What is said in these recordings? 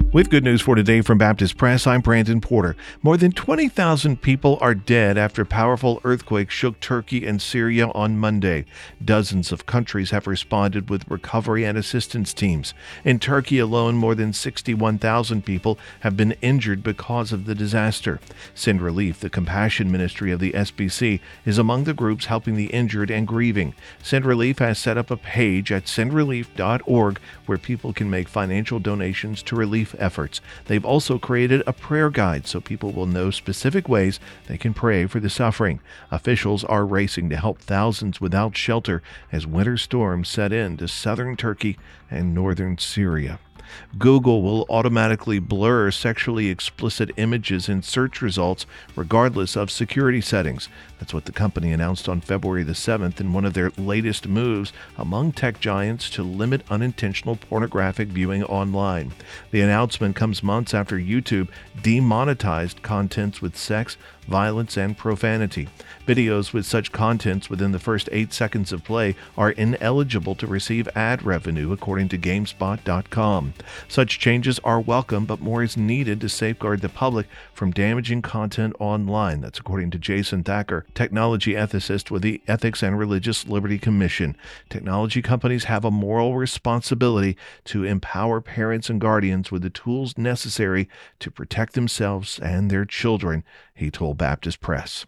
With good news for today from Baptist Press, I'm Brandon Porter. More than 20,000 people are dead after powerful earthquakes shook Turkey and Syria on Monday. Dozens of countries have responded with recovery and assistance teams. In Turkey alone, more than 61,000 people have been injured because of the disaster. Send Relief, the compassion ministry of the SBC, is among the groups helping the injured and grieving. Send Relief has set up a page at sendrelief.org where people can make financial donations to relief efforts. They've also created a prayer guide so people will know specific ways they can pray for the suffering. Officials are racing to help thousands without shelter as winter storms set in to southern Turkey and northern Syria. Google will automatically blur sexually explicit images in search results regardless of security settings. That's what the company announced on February the 7th in one of their latest moves among tech giants to limit unintentional pornographic viewing online. The announcement comes months after YouTube demonetized contents with sex, violence, and profanity. Videos with such contents within the first 8 seconds of play are ineligible to receive ad revenue, according to GameSpot.com. Such changes are welcome, but more is needed to safeguard the public from damaging content online. That's according to Jason Thacker, technology ethicist with the Ethics and Religious Liberty Commission. Technology companies have a moral responsibility to empower parents and guardians with the tools necessary to protect themselves and their children, he told Baptist Press.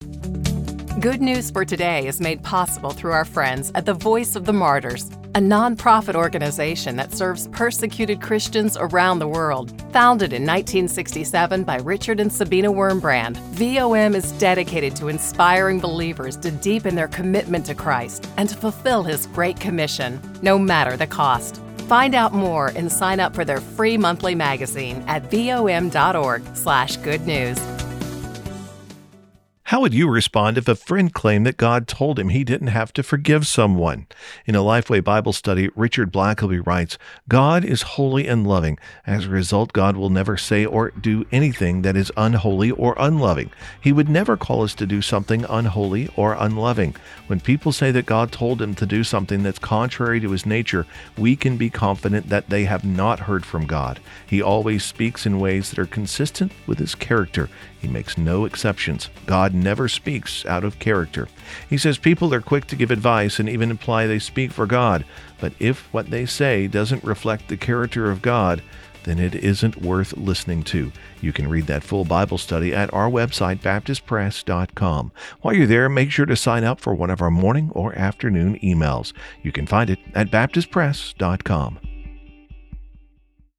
Good News for Today is made possible through our friends at the Voice of the Martyrs, a nonprofit organization that serves persecuted Christians around the world. Founded in 1967 by Richard and Sabina Wurmbrand, VOM is dedicated to inspiring believers to deepen their commitment to Christ and to fulfill His Great Commission, no matter the cost. Find out more and sign up for their free monthly magazine at vom.org/good news. How would you respond if a friend claimed that God told him he didn't have to forgive someone? In a Lifeway Bible study, Richard Blackaby writes, "God is holy and loving. As a result, God will never say or do anything that is unholy or unloving. He would never call us to do something unholy or unloving. When people say that God told him to do something that's contrary to his nature, we can be confident that they have not heard from God. He always speaks in ways that are consistent with his character. He makes no exceptions. God never speaks out of character." He says people are quick to give advice and even imply they speak for God, but if what they say doesn't reflect the character of God, then it isn't worth listening to. You can read that full Bible study at our website, baptistpress.com. While you're there, make sure to sign up for one of our morning or afternoon emails. You can find it at baptistpress.com.